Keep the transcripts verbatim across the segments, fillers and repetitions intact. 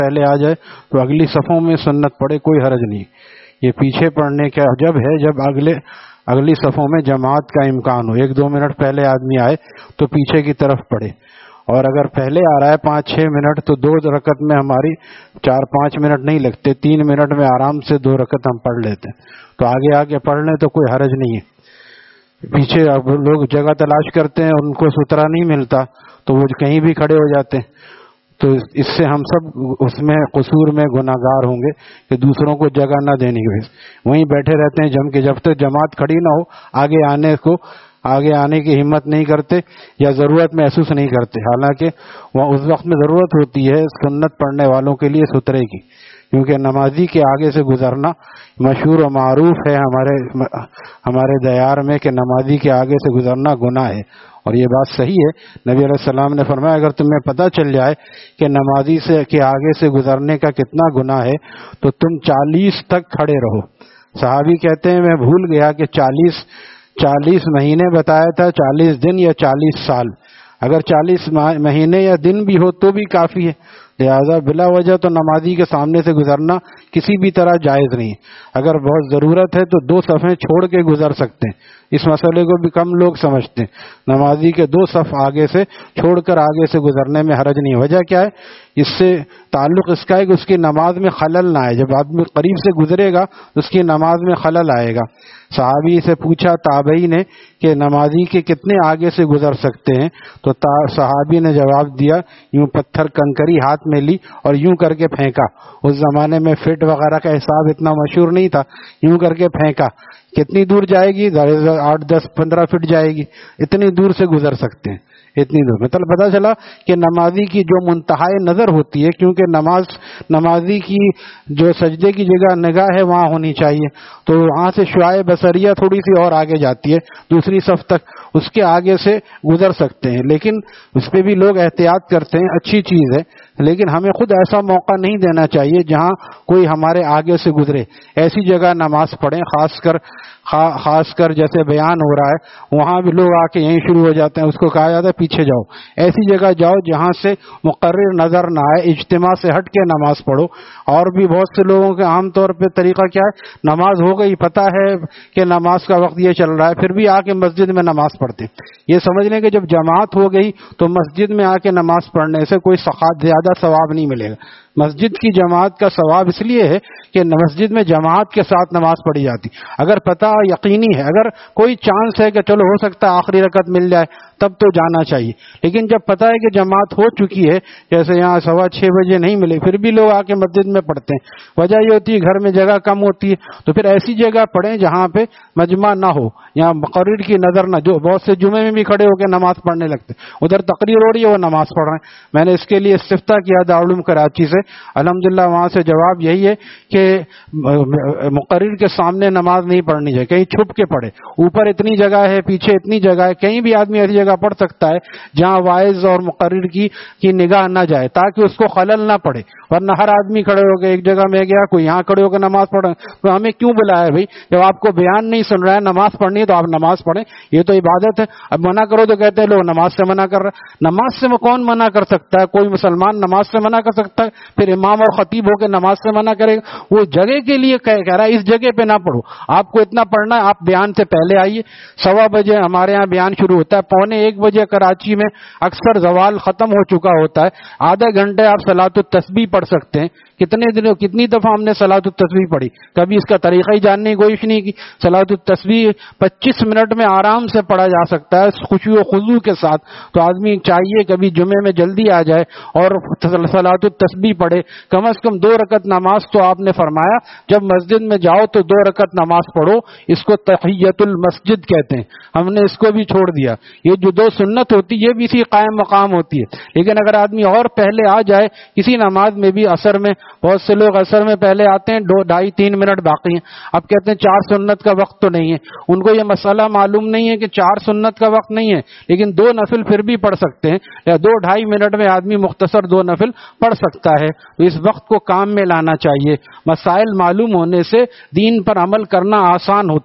پہلے آ جائے تو اگلی صفوں میں سنت پڑھے، کوئی حرج نہیں. یہ پیچھے پڑھنے کا جب ہے جب اگلے اگلی صفوں میں جماعت کا امکان ہو. ایک دو منٹ پہلے آدمی آئے تو پیچھے کی طرف پڑھے، اور اگر پہلے آ رہا ہے پانچ چھ منٹ تو دو رکعت میں ہماری چار پانچ منٹ نہیں لگتے، تین منٹ میں آرام سے دو رکعت ہم پڑھ لیتے ہیں. تو آگے آگے پڑھ لیں تو کوئی حرج نہیں ہے. پیچھے اب لوگ جگہ تلاش کرتے ہیں، ان کو سترا نہیں ملتا تو وہ کہیں بھی کھڑے ہو جاتے ہیں. تو اس سے ہم سب اس میں قصور میں گناہگار ہوں گے کہ دوسروں کو جگہ نہ دینے کی وجہ سے وہیں بیٹھے رہتے ہیں جم کے. جب تک جماعت کھڑی نہ ہو آگے آنے کو آگے آنے کی ہمت نہیں کرتے یا ضرورت محسوس نہیں کرتے. حالانکہ وہاں اس وقت میں ضرورت ہوتی ہے سنت پڑھنے والوں کے لیے سترے کی، کیونکہ نمازی کے آگے سے گزرنا مشہور و معروف ہے ہمارے ہمارے دیار میں کہ نمازی کے آگے سے گزرنا گناہ ہے. اور یہ بات صحیح ہے. نبی علیہ السلام نے فرمایا اگر تمہیں پتہ چل جائے کہ نمازی سے کے آگے سے گزرنے کا کتنا گناہ ہے تو تم چالیس تک کھڑے رہو. صحابی کہتے ہیں میں بھول گیا کہ چالیس چالیس مہینے بتایا تھا، چالیس دن یا چالیس سال. اگر چالیس مہینے یا دن بھی ہو تو بھی کافی ہے. لہذا بلا وجہ تو نمازی کے سامنے سے گزرنا کسی بھی طرح جائز نہیں. اگر بہت ضرورت ہے تو دو صفیں چھوڑ کے گزر سکتے ہیں. اس مسئلے کو بھی کم لوگ سمجھتے ہیں. نمازی کے دو صف آگے سے چھوڑ کر آگے سے گزرنے میں حرج نہیں. وجہ کیا ہے؟ اس سے تعلق اس کا ہے کہ اس کی نماز میں خلل نہ آئے. جب آدمی قریب سے گزرے گا اس کی نماز میں خلل آئے گا. صحابی سے پوچھا تابعی نے کہ نمازی کے کتنے آگے سے گزر سکتے ہیں؟ تو صحابی نے جواب دیا یوں پتھر کنکری ہاتھ میں لی اور یوں کر کے پھینکا. اس زمانے میں فٹ وغیرہ کا حساب اتنا مشہور نہیں تھا. یوں کر کے پھینکا. کتنی دور جائے گی؟ آٹھ دس پندرہ فٹ جائے گی. اتنی دور سے گزر سکتے ہیں. اتنی دور مطلب پتہ چلا کہ نمازی کی جو منتہائے نظر ہوتی ہے، کیونکہ نماز نمازی کی جو سجدے کی جگہ نگاہ ہے وہاں ہونی چاہیے، تو وہاں سے شعاع بصریہ تھوڑی سی اور آگے جاتی ہے دوسری صف تک، اس کے آگے سے گزر سکتے ہیں. لیکن اس پہ بھی لوگ احتیاط کرتے ہیں، اچھی چیز ہے، لیکن ہمیں خود ایسا موقع نہیں دینا چاہیے جہاں کوئی ہمارے آگے سے گزرے. ایسی جگہ نماز پڑھیں، خاص کر خاص کر جیسے بیان ہو رہا ہے وہاں بھی لوگ آ کے یہیں شروع ہو جاتے ہیں. اس کو کہا جاتا ہے پیچھے جاؤ. ایسی جگہ جاؤ جہاں سے مقرر نظر نہ آئے، اجتماع سے ہٹ کے نماز پڑھو. اور بھی بہت سے لوگوں کے عام طور پہ طریقہ کیا ہے، نماز ہو گئی، پتہ ہے کہ نماز کا وقت یہ چل رہا ہے، پھر بھی آ کے مسجد میں نماز پڑھتے. یہ سمجھ لیں کہ جب جماعت ہو گئی تو مسجد میں آ کے نماز پڑھنے سے کوئی زیادہ ثواب نہیں ملے گا. مسجد کی جماعت کا ثواب اس لیے ہے کہ مسجد میں جماعت کے ساتھ نماز پڑھی جاتی. اگر پتہ یقینی ہے، اگر کوئی چانس ہے کہ چلو ہو سکتا ہے آخری رکعت مل جائے تب تو جانا چاہیے. لیکن جب پتہ ہے کہ جماعت ہو چکی ہے، جیسے یہاں سوا چھ بجے نہیں ملے پھر بھی لوگ آ کے مسجد میں پڑھتے ہیں، وجہ یہ ہوتی ہے گھر میں جگہ کم ہوتی ہے، تو پھر ایسی جگہ پڑھیں جہاں پہ مجمع نہ ہو، یہاں مقرر کی نظر نہ. جو بہت سے جمعے میں بھی کھڑے ہو کے نماز پڑھنے لگتے، ادھر تقریر ہو رہی ہے وہ نماز پڑھ رہے ہیں. میں نے اس کے لیے استفتاء کیا دارالعلوم کراچی سے، الحمدللہ وہاں سے جواب یہی ہے کہ مقرر کے سامنے نماز نہیں پڑھنی چاہیے، کہیں چھپ کے پڑھے. اوپر اتنی جگہ ہے، پیچھے اتنی جگہ ہے، کہیں بھی آدمی ایسی جگہ پڑھ سکتا ہے جہاں واعظ اور مقرر کی کی نگاہ نہ جائے تاکہ اس کو خلل نہ پڑے. ورنہ ہر آدمی کھڑے ہو کے ایک جگہ میں گیا، کوئی یہاں کھڑے ہو کے نماز پڑھے، تو ہمیں کیوں بلایا بھائی؟ جب آپ کو بیان نہیں سن رہا ہے، نماز پڑھنی ہے تو آپ نماز پڑھیں، یہ تو عبادت ہے. اب منع کرو تو کہتے ہیں لوگ نماز سے منع کر رہے. نماز سے کون منع کر سکتا ہے؟ کوئی مسلمان نماز سے منع کر سکتا ہے؟ پھر امام اور خطیب ہو کے نماز سے منع کرے گا؟ وہ جگہ کے لیے کہہ رہا ہے اس جگہ پہ نہ پڑھو. آپ کو اتنا پڑھنا ہے آپ بیان سے پہلے آئیے. سوا بجے ہمارے ہاں بیان شروع ہوتا ہے، پونے ایک بجے کراچی میں اکثر زوال ختم ہو چکا ہوتا ہے. آدھا گھنٹے آپ صلاۃ التسبیح پڑھ سکتے ہیں. کتنے دنوں کتنی دفعہ ہم نے صلاۃ التسبیح پڑھی، کبھی اس کا طریقہ ہی جاننے کی کوشش نہیں کی. صلاۃ التسبیح پچیس منٹ میں آرام سے پڑھا جا سکتا ہے خشوع و خضوع کے ساتھ. تو آدمی چاہیے کبھی جمعے میں جلدی آ جائے اور صلاۃ التسبیح پڑھے. کم از کم دو رکعت نماز تو آپ نے فرمایا جب مسجد میں جاؤ تو دو رکعت نماز پڑھو. اس کو تحیۃ المسجد کہتے ہیں. ہم نے اس کو بھی چھوڑ دیا. یہ جو دو سنت ہوتی ہے یہ بھی اسی قائم مقام ہوتی ہے. لیکن اگر آدمی اور پہلے آ جائے کسی نماز میں بھی، عصر میں بہت سے لوگ عصر میں پہلے آتے ہیں، دو ڈھائی تین منٹ باقی ہیں، اب کہتے ہیں چار سنت کا وقت تو نہیں ہے. ان کو یہ مسئلہ معلوم نہیں ہے کہ چار سنت کا وقت نہیں ہے، لیکن دو نفل پھر بھی پڑھ سکتے ہیں، یا دو ڈھائی منٹ میں آدمی مختصر دو نفل پڑھ سکتا ہے. تو اس وقت کو کام میں لانا چاہیے. مسائل معلوم ہونے سے دین پر عمل کرنا آسان ہوتا ہے.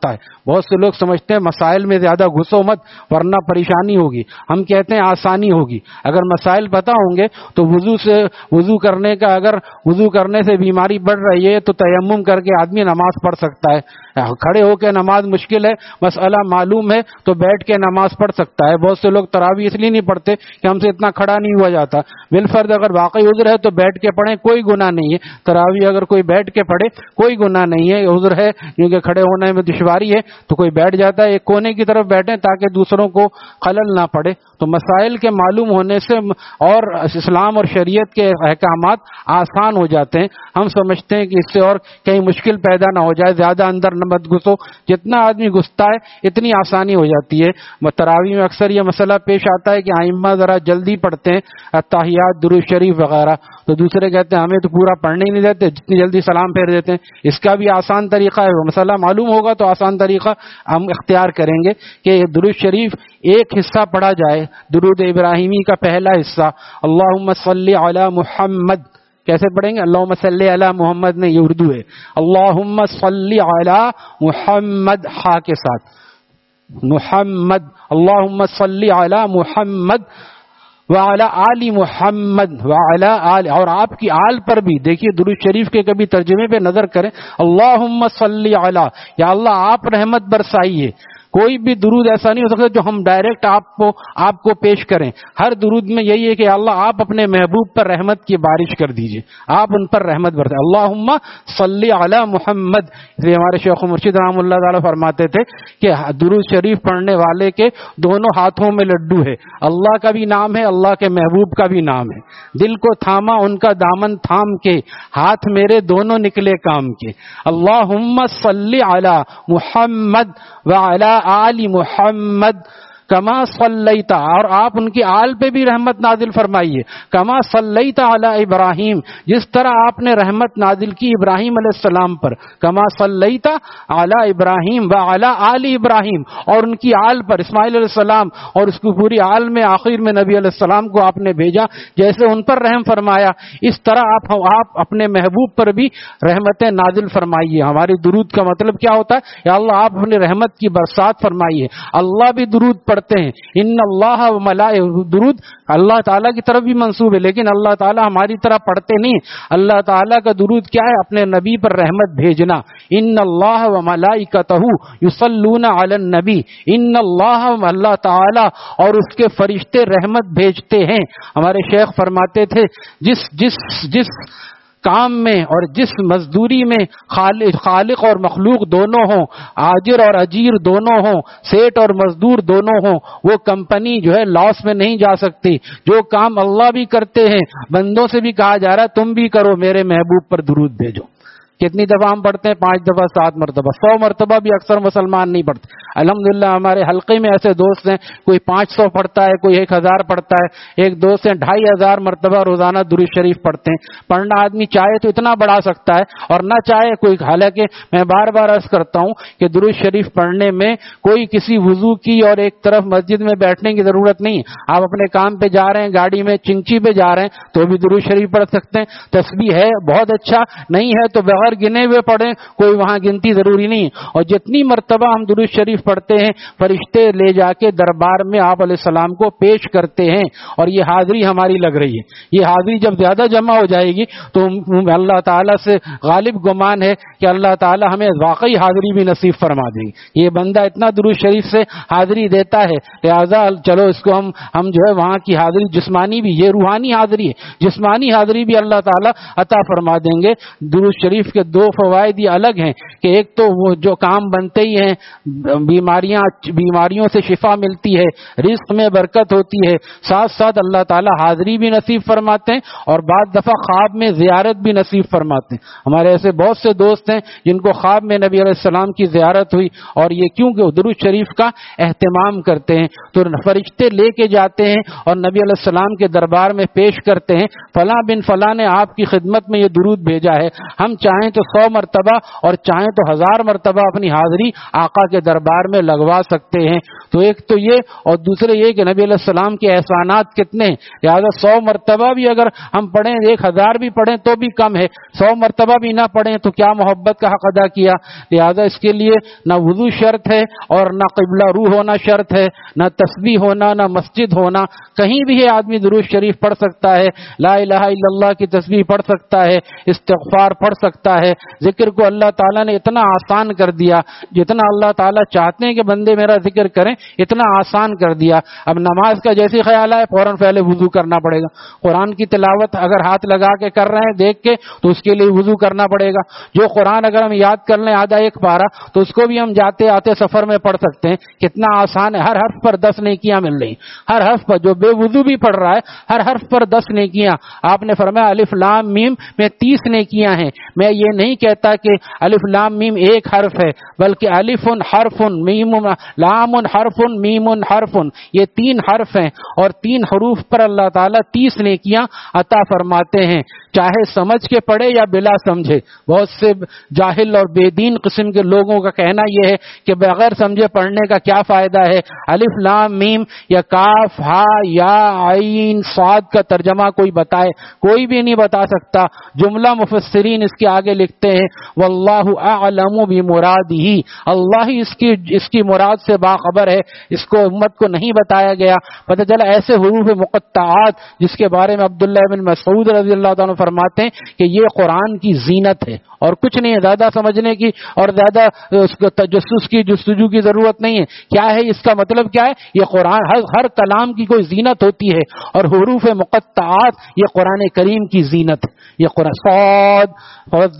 بہت سے لوگ سمجھتے ہیں مسائل میں زیادہ گھسو مت ورنہ پریشانی ہوگی. ہم کہتے ہیں آسانی ہوگی. اگر مسائل پتہ ہوں گے تو وضو سے وضو کرنے کا اگر وضو کرنے سے بیماری بڑھ رہی ہے تو تیمم کر کے آدمی نماز پڑھ سکتا ہے. کھڑے ہو کے نماز مشکل ہے, مسئلہ معلوم ہے تو بیٹھ کے نماز پڑھ سکتا ہے. بہت سے لوگ تراویح اس لیے نہیں پڑھتے کہ ہم سے اتنا کھڑا نہیں ہوا جاتا. بالفرض اگر واقعی عذر ہے تو بیٹھ کے پڑھیں, کوئی گناہ نہیں ہے. تراویح اگر کوئی بیٹھ کے پڑھے کوئی گناہ نہیں ہے, عذر ہے کیونکہ کھڑے ہونے میں دشواری ہے تو کوئی بیٹھ جاتا ہے. ایک کونے کی طرف بیٹھیں تاکہ دوسروں کو خلل نہ پڑے. تو مسائل کے معلوم ہونے سے اور اسلام اور شریعت کے احکامات آسان ہو جاتے ہیں. ہم سمجھتے ہیں کہ اس سے اور کہیں مشکل پیدا نہ ہو جائے, زیادہ اندر نہ مت گھسو. جتنا آدمی گھستا ہے اتنی آسانی ہو جاتی ہے. تراویح میں اکثر یہ مسئلہ پیش آتا ہے کہ آئمہ ذرا جلدی پڑھتے ہیں التحیات, درود شریف وغیرہ, تو دوسرے کہتے ہیں ہمیں تو پورا پڑھنے ہی نہیں دیتے, جتنی جلدی سلام پھیر دیتے ہیں. اس کا بھی آسان طریقہ ہے, وہ مسئلہ معلوم ہوگا تو آسان طریقہ ہم اختیار کریں گے کہ درود شریف ایک حصہ پڑھا جائے. درود ابراہیمی کا پہلا حصہ اللہم صلی علی محمد, کیسے پڑھیں گے؟ اللہم صلی علی محمد میں, یہ اردو ہے. اللہم صلی علی محمد ہا کے ساتھ, محمد, اللہم صلی علی محمد وعلی آل محمد وعلی آل, اور آپ کی آل پر بھی دیکھیے درود شریف کے کبھی ترجمے پہ نظر کریں. اللہم صلی علی, یا اللہ آپ رحمت برسائیے. کوئی بھی درود ایسا نہیں ہو سکتا جو ہم ڈائریکٹ آپ کو آپ کو پیش کریں. ہر درود میں یہی ہے کہ اللہ آپ اپنے محبوب پر رحمت کی بارش کر دیجئے, آپ ان پر رحمت برسائیں. اللہم صلی علی محمد. اس لیے ہمارے شیخ مرشد رحمۃ اللہ تعالی فرماتے تھے کہ درود شریف پڑھنے والے کے دونوں ہاتھوں میں لڈو ہے, اللہ کا بھی نام ہے, اللہ کے محبوب کا بھی نام ہے. دل کو تھاما ان کا دامن تھام کے, ہاتھ میرے دونوں نکلے کام کے. اللہم صلی علی محمد وعلی آل محمد کما صلیت, اور آپ ان کی آل پہ بھی رحمت نازل فرمائیے. کما صلیت علی ابراہیم, جس طرح آپ نے رحمت نازل کی ابراہیم علیہ السلام پر. کما صلیت علی ابراہیم وعلی آل ابراہیم, اور ان کی آل پر اسماعیل علیہ السلام اور اس کی پوری آل میں آخر میں نبی علیہ السلام کو آپ نے بھیجا, جیسے ان پر رحم فرمایا اس طرح آپ آپ اپنے محبوب پر بھی رحمتیں نازل فرمائیے. ہماری درود کا مطلب کیا ہوتا ہے؟ یا اللہ آپ اپنی رحمت کی برسات فرمائیے. اللہ بھی درود پڑھتے ہیں, ان اللہ و ملائکہ, درود اللہ تعالیٰ کی طرف بھی منسوب ہے, لیکن اللہ تعالیٰ ہماری طرح پڑھتے نہیں. اللہ تعالیٰ کا درود کیا ہے؟ اپنے نبی پر رحمت بھیجنا. ان اللہ و ملائکتہ یصلون علی النبی, ان اللہ و اللہ تعالیٰ اور اس کے فرشتے رحمت بھیجتے ہیں. ہمارے شیخ فرماتے تھے جس جس جس کام میں اور جس مزدوری میں خالق خالق اور مخلوق دونوں ہوں, آجر اور اجیر دونوں ہوں, سیٹ اور مزدور دونوں ہوں, وہ کمپنی جو ہے لاس میں نہیں جا سکتی. جو کام اللہ بھی کرتے ہیں بندوں سے بھی کہا جا رہا ہے تم بھی کرو, میرے محبوب پر درود بھیجو. کتنی دفعہ ہم پڑھتے ہیں؟ پانچ دفعہ, سات مرتبہ, سو مرتبہ بھی اکثر مسلمان نہیں پڑھتے. الحمدللہ ہمارے حلقے میں ایسے دوست ہیں, کوئی پانچ سو پڑھتا ہے, کوئی ایک ہزار پڑھتا ہے. ایک دوست ہیں ڈھائی ہزار مرتبہ روزانہ درود شریف پڑھتے ہیں. پڑھنا آدمی چاہے تو اتنا بڑھا سکتا ہے اور نہ چاہے کوئی. حالانکہ میں بار بار عرض کرتا ہوں کہ درود شریف پڑھنے میں کوئی کسی وضو کی اور ایک طرف مسجد میں بیٹھنے کی ضرورت نہیں. آپ اپنے کام پہ جا رہے ہیں, گاڑی میں چنچی پہ جا رہے ہیں تو بھی درود شریف پڑھ سکتے ہیں. تسبیح ہے بہت اچھا, نہیں ہے تو بغیر گنے ہوئے پڑھیں, کوئی وہاں گنتی ضروری نہیں. اور جتنی مرتبہ ہم درود شریف پڑھتے ہیں فرشتے لے جا کے دربار میں آپ علیہ السلام کو پیش کرتے ہیں, اور یہ حاضری ہماری لگ رہی ہے. یہ حاضری جب زیادہ جمع ہو جائے گی تو اللہ تعالیٰ سے غالب گمان ہے کہ اللہ تعالیٰ ہمیں واقعی حاضری بھی نصیب فرما دیں گے. یہ بندہ اتنا درود شریف سے حاضری دیتا ہے, لہذا چلو اس کو ہم ہم جو ہے وہاں کی حاضری جسمانی بھی, یہ روحانی حاضری ہے, جسمانی حاضری بھی اللہ تعالیٰ عطا فرما دیں گے. درود شریف کے دو فوائد یہ الگ ہیں کہ ایک تو وہ جو کام بنتے ہی ہیں, بیماریاں بیماریوں سے شفا ملتی ہے, رزق میں برکت ہوتی ہے, ساتھ ساتھ اللہ تعالیٰ حاضری بھی نصیب فرماتے ہیں اور بعض دفعہ خواب میں زیارت بھی نصیب فرماتے ہیں. ہمارے ایسے بہت سے دوست ہیں جن کو خواب میں نبی علیہ السلام کی زیارت ہوئی, اور یہ کیونکہ درود شریف کا اہتمام کرتے ہیں تو فرشتے لے کے جاتے ہیں اور نبی علیہ السلام کے دربار میں پیش کرتے ہیں, فلاں بن فلاں نے آپ کی خدمت میں یہ درود بھیجا ہے, ہم چاہیں چاہیں تو سو مرتبہ اور چاہیں تو ہزار مرتبہ اپنی حاضری آقا کے دربار میں لگوا سکتے ہیں. تو ایک تو یہ، اور دوسرے یہ کہ نبی علیہ السلام کے احسانات کتنے، لہٰذا سو مرتبہ بھی اگر ہم پڑھیں، ایک ہزار بھی پڑھیں تو بھی کم ہے، سو مرتبہ بھی نہ پڑھیں تو کیا محبت کا حق ادا کیا. لہٰذا اس کے لیے نہ وضو شرط ہے اور نہ قبلہ رو ہونا شرط ہے، نہ تسبیح ہونا، نہ مسجد ہونا. کہیں بھی ہے آدمی درود شریف پڑھ سکتا ہے، لا الہ الا اللہ کی تسبیح پڑھ سکتا ہے، استغفار پڑھ سکتا ہے. ذکر کو اللہ تعالیٰ نے اتنا آسان کر دیا، جتنا اللہ تعالیٰ چاہتے ہیں کہ بندے میرا ذکر کریں اتنا آسان کر دیا. اب نماز کا جیسے خیال آئے فوراً پہلے وضو کرنا پڑے گا. قرآن کی تلاوت اگر ہاتھ لگا کے کر رہے ہیں دیکھ کے تو اس کے لیے وضو کرنا پڑے گا. جو قرآن اگر ہم یاد کر لیں آدھا ایک پارہ تو اس کو بھی ہم جاتے آتے سفر میں پڑھ سکتے ہیں. کتنا آسان ہے، ہر حرف پر دس نیکیاں مل رہی، ہر حرف پر. جو بے وضو بھی پڑھ رہا ہے ہر حرف پر دس نیکیاں. آپ نے فرمایا الف لام میم میں تیس نیکیاں ہیں. میں یہ نہیں کہتا کہ الف لام میم ایک حرف ہے، بلکہ الف حرف میم لام حرف میم حرف، یہ تین حرف ہیں اور تین حروف پر اللہ تعالیٰ تیس نیکیاں عطا فرماتے ہیں، چاہے سمجھ کے پڑھے یا بلا سمجھے. بہت سے جاہل اور بے دین قسم کے لوگوں کا کہنا یہ ہے کہ بغیر سمجھے پڑھنے کا کیا فائدہ ہے. الف لام میم یا کاف ہا یا عین صاد کا ترجمہ کوئی بتائے، کوئی بھی نہیں بتا سکتا. جملہ مفسرین اس کے آگے لکھتے ہیں واللہ اعلم بمرادہ، اللہ ہی اس کی اس کی مراد سے باخبر ہے، اس کو امت کو نہیں بتایا گیا. پتہ چلا ایسے حروف مقطعات جس کے بارے میں عبداللہ بن مسعود رضی اللہ تعالیٰ فرماتے ہیں کہ یہ قرآن کی زینت ہے اور کچھ نہیں ہے. زیادہ سمجھنے کی اور زیادہ اس کو تجسس کی جستجو کی ضرورت نہیں ہے. کیا ہے اس کا مطلب کیا ہے؟ یہ قرآن ہر, ہر کلام کی کوئی زینت ہوتی ہے اور حروف مقطعات یہ قرآن کریم کی زینت ہے. یہ قرآن صاد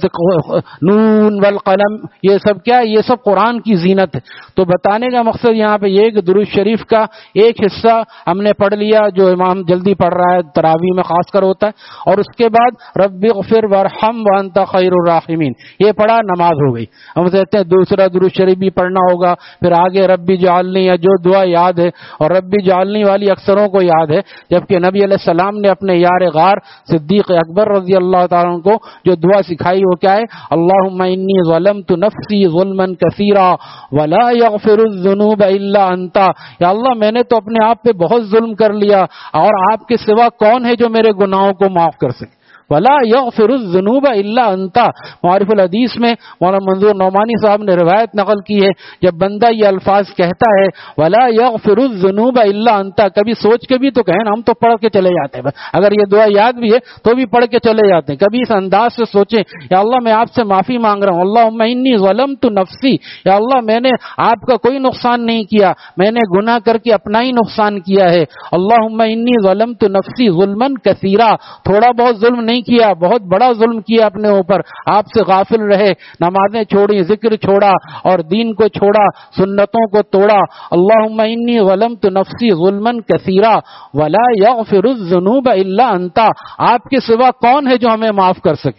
نون والقلم یہ سب کیا ہے؟ یہ سب قرآن کی زینت ہے. تو بتانے کا مقصد یہاں پہ یہ کہ درود شریف کا ایک حصہ ہم نے پڑھ لیا جو امام جلدی پڑھ رہا ہے تراویح میں خاص کر ہوتا ہے، اور اس کے بعد رب اغفر وارحم وانت خیر الراحمین یہ پڑھا نماز ہو گئی. ہم کہتے ہیں دوسرا درود شریف بھی پڑھنا ہوگا، پھر آگے ربی جعلنی یا جو دعا یاد ہے، اور ربی جعلنی والی اکثروں کو یاد ہے، جبکہ نبی علیہ السلام نے اپنے یار غار صدیق اکبر رضی اللہ تعالیٰ عنہ کو جو دعا سکھائی وہ کیا ہے؟ اللہم انی ظلمت نفسی ظلما کثیرا ولا یغفر الذنوب الا انت. یا اللہ میں نے تو اپنے آپ پہ بہت ظلم کر لیا اور آپ کے سوا کون ہے جو میرے گناہوں کو معاف کر سکے. ولا یغفر الذنوب الا انت. معارف الحدیث میں مولانا منظور نعمانی صاحب نے روایت نقل کی ہے جب بندہ یہ الفاظ کہتا ہے ولا یغفر الذنوب الا انت، کبھی سوچ کے بھی تو کہیں ہم تو پڑھ کے چلے جاتے ہیں، اگر یہ دعا یاد بھی ہے تو بھی پڑھ کے چلے جاتے ہیں. کبھی اس انداز سے سوچیں یا اللہ میں آپ سے معافی مانگ رہا ہوں، اللہم انی ظلمت نفسی، یا اللہ میں نے آپ کا کوئی نقصان نہیں کیا، میں نے گناہ کر کے اپنا ہی نقصان کیا ہے. اللہم انی ظلمت نفسی ظلما کثیرا، تھوڑا بہت ظلم نہیں کیا، بہت بڑا ظلم کیا اپنے اوپر، آپ سے غافل رہے، نمازیں چھوڑی، ذکر چھوڑا اور دین کو چھوڑا، سنتوں کو توڑا. اللہم انی ظلمت نفسی ظلما کثیرا ولا یغفر الذنوب الا انت، آپ کے سوا کون ہے جو ہمیں معاف کر سکے.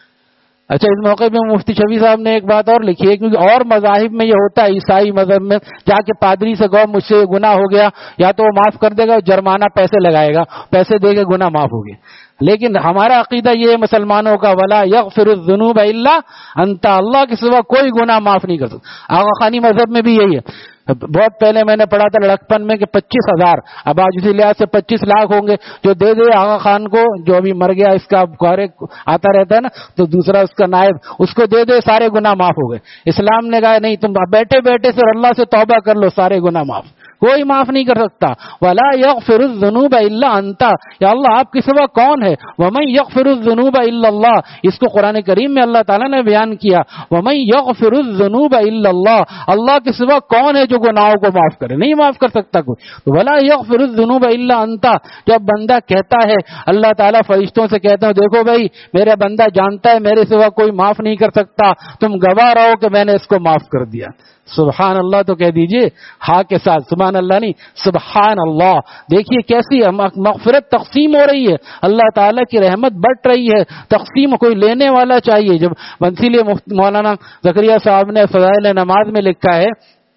اچھا اس موقع پہ مفتی شفیع صاحب نے ایک بات اور لکھی ہے، کیونکہ اور مذاہب میں یہ ہوتا ہے، عیسائی مذہب میں جا کے پادری سے کہو مجھ سے گناہ ہو گیا، یا تو وہ معاف کر دے گا، جرمانہ پیسے لگائے گا، پیسے دے کے گناہ معاف ہو گیا. لیکن ہمارا عقیدہ یہ ہے مسلمانوں کا ولا یغفر الذنوب الا انت، اللہ کے سوا کوئی گناہ معاف نہیں کر سکتا. آغا خانی مذہب میں بھی یہی ہے. بہت پہلے میں نے پڑھا تھا لڑکپن میں کہ پچیس ہزار اب آج اسی لحاظ سے پچیس لاکھ ہوں گے جو دے دے آغا خان کو، جو ابھی مر گیا اس کا گارے آتا رہتا ہے نا تو دوسرا اس کا نائب، اس کو دے دے سارے گناہ معاف ہو گئے. اسلام نے کہا نہیں تم بیٹھے بیٹھے سے اللہ سے توبہ کر لو، سارے گناہ معاف، کوئی معاف نہیں کر سکتا. ولا یغفر الذنوب الا انت، یا اللہ آپ کے سوا کون ہے. ومن یغفر الذنوب الا اللہ، اس کو قرآن کریم میں اللہ تعالیٰ نے بیان کیا. ومن یغفر الذنوب الا اللہ، اللہ کے سوا کون ہے جو گناہوں کو معاف کرے، نہیں معاف کر سکتا کوئی. ولا یغفر الذنوب الا انت، جب بندہ کہتا ہے اللہ تعالیٰ فرشتوں سے کہتا ہے دیکھو بھائی میرا بندہ جانتا ہے میرے سوا کوئی معاف نہیں کر سکتا، تم گواہ رہو کہ میں نے اس کو معاف کر دیا. سبحان اللہ تو کہہ دیجئے ہاں کے ساتھ، سبحان اللہ نہیں سبحان اللہ. دیکھیے کیسی مغفرت تقسیم ہو رہی ہے، اللہ تعالیٰ کی رحمت بٹ رہی ہے، تقسیم کوئی لینے والا چاہیے. جب بنسیل مولانا زکریا صاحب نے فضائل نماز میں لکھا ہے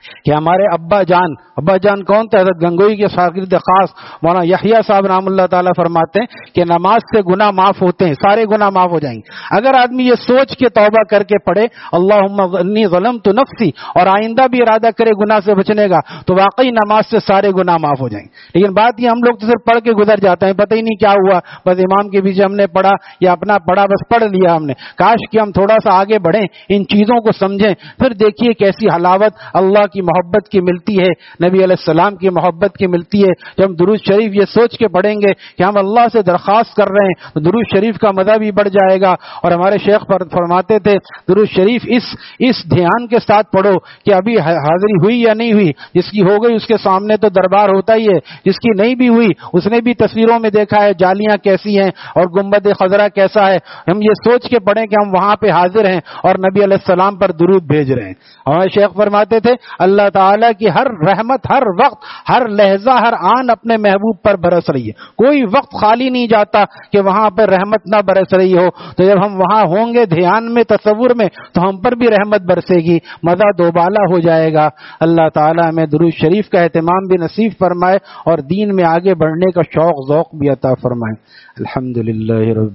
کہ ہمارے ابا جان ابا جان کون تھے؟ حضرت گنگوئی کے شاگرد خاص مولانا یحییٰ صاحب رحم اللہ تعالیٰ فرماتے ہیں کہ نماز سے گناہ معاف ہوتے ہیں، سارے گناہ معاف ہو جائیں گے اگر آدمی یہ سوچ کے توبہ کر کے پڑھے اللہم انی ظلمت نفسی، اور آئندہ بھی ارادہ کرے گناہ سے بچنے کا، تو واقعی نماز سے سارے گناہ معاف ہو جائیں گے۔ لیکن بات یہ ہم لوگ تو صرف پڑھ کے گزر جاتے ہیں، پتہ ہی نہیں کیا ہوا، بس امام کے پیچھے ہم نے پڑھا یا اپنا پڑھا، بس پڑھ لیا ہم نے۔ کاش کہ ہم تھوڑا سا آگے بڑھیں، ان چیزوں کو سمجھیں، پھر دیکھیے کیسی حلاوت اللہ کی محبت کی ملتی ہے، نبی علیہ السلام کی محبت کی ملتی ہے۔ جب ہم درود شریف یہ سوچ کے پڑھیں گے کہ ہم اللہ سے درخواست کر رہے ہیں تو درود شریف کا مزہ بھی بڑھ جائے گا۔ اور ہمارے شیخ فرماتے تھے درود شریف اس اس دھیان کے ساتھ پڑھو کہ ابھی حاضری ہوئی یا نہیں ہوئی، جس کی ہو گئی اس کے سامنے تو دربار ہوتا ہی ہے، جس کی نہیں بھی ہوئی اس نے بھی تصویروں میں دیکھا ہے جالیاں کیسی ہیں اور گنبد خضرا کیسا ہے۔ ہم یہ سوچ کے پڑھیں کہ ہم وہاں پہ حاضر ہیں اور نبی علیہ السلام پر درود بھیج رہے ہیں۔ ہمارے شیخ فرماتے تھے اللہ تعالیٰ کی ہر رحمت ہر وقت ہر لہجہ ہر آن اپنے محبوب پر برس رہی ہے، کوئی وقت خالی نہیں جاتا کہ وہاں پر رحمت نہ برس رہی ہو۔ تو جب ہم وہاں ہوں گے دھیان میں تصور میں تو ہم پر بھی رحمت برسے گی، مزہ دوبالا ہو جائے گا۔ اللہ تعالیٰ ہمیں درود شریف کا اہتمام بھی نصیب فرمائے اور دین میں آگے بڑھنے کا شوق ذوق بھی عطا فرمائے۔ الحمدللہ رب